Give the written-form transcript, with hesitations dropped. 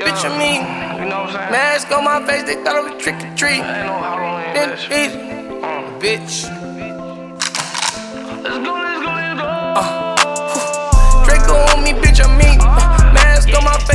bitch, I mean. You know what I'm saying? Mask on my face, they thought it was trick or treat. I ain't know how long it Then is. eat it, bitch. Let's go. Draco on me, bitch, I mean. Mask on my